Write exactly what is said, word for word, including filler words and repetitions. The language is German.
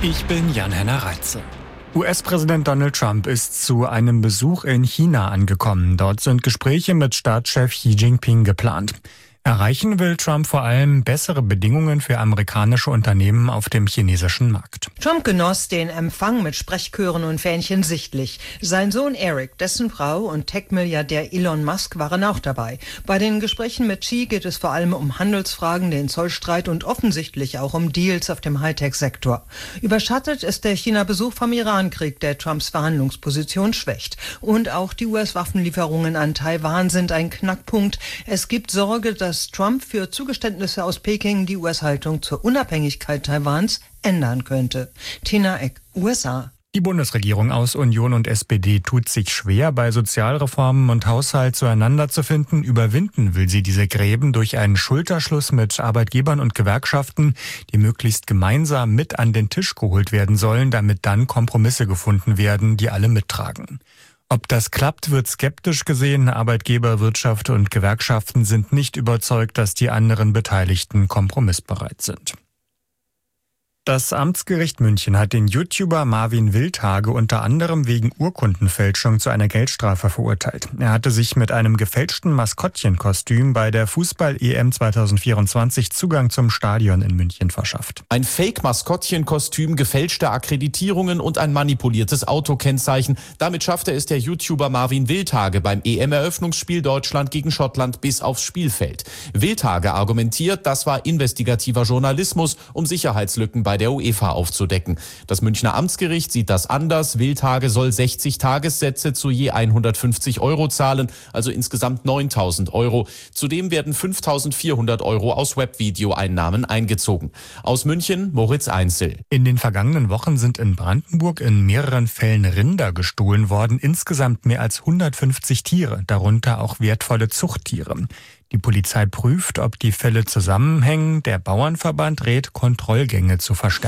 Ich bin Jan-Henner Reitze. U S-Präsident Donald Trump ist zu einem Besuch in China angekommen. Dort sind Gespräche mit Staatschef Xi Jinping geplant. Erreichen will Trump vor allem bessere Bedingungen für amerikanische Unternehmen auf dem chinesischen Markt. Trump genoss den Empfang mit Sprechchören und Fähnchen sichtlich. Sein Sohn Eric, dessen Frau und Tech-Milliardär Elon Musk waren auch dabei. Bei den Gesprächen mit Xi geht es vor allem um Handelsfragen, den Zollstreit und offensichtlich auch um Deals auf dem Hightech-Sektor. Überschattet ist der China-Besuch vom Irankrieg, der Trumps Verhandlungsposition schwächt. Und auch die U S-Waffenlieferungen an Taiwan sind ein Knackpunkt. Es gibt Sorge, dass dass Trump für Zugeständnisse aus Peking die U S-Haltung zur Unabhängigkeit Taiwans ändern könnte. Tina Eck, U S A. Die Bundesregierung aus Union und S P D tut sich schwer, bei Sozialreformen und Haushalt zueinander zu finden. Überwinden will sie diese Gräben durch einen Schulterschluss mit Arbeitgebern und Gewerkschaften, die möglichst gemeinsam mit an den Tisch geholt werden sollen, damit dann Kompromisse gefunden werden, die alle mittragen. Ob das klappt, wird skeptisch gesehen. Arbeitgeber, Wirtschaft und Gewerkschaften sind nicht überzeugt, dass die anderen Beteiligten kompromissbereit sind. Das Amtsgericht München hat den YouTuber Marvin Wildhage unter anderem wegen Urkundenfälschung zu einer Geldstrafe verurteilt. Er hatte sich mit einem gefälschten Maskottchenkostüm bei der Fußball-E M zwanzig vierundzwanzig Zugang zum Stadion in München verschafft. Ein Fake-Maskottchenkostüm, gefälschte Akkreditierungen und ein manipuliertes Autokennzeichen. Damit schaffte es der YouTuber Marvin Wildhage beim E M-Eröffnungsspiel Deutschland gegen Schottland bis aufs Spielfeld. Wildhage argumentiert, das war investigativer Journalismus, um Sicherheitslücken bei bei der UEFA aufzudecken. Das Münchner Amtsgericht sieht das anders. Wildhage soll sechzig Tagessätze zu je hundertfünfzig Euro zahlen, also insgesamt neuntausend Euro. Zudem werden fünftausendvierhundert Euro aus Webvideoeinnahmen eingezogen. Aus München, Moritz Einzel. In den vergangenen Wochen sind in Brandenburg in mehreren Fällen Rinder gestohlen worden. Insgesamt mehr als hundertfünfzig Tiere, darunter auch wertvolle Zuchttiere. Die Polizei prüft, ob die Fälle zusammenhängen. Der Bauernverband rät, Kontrollgänge zu verstärken.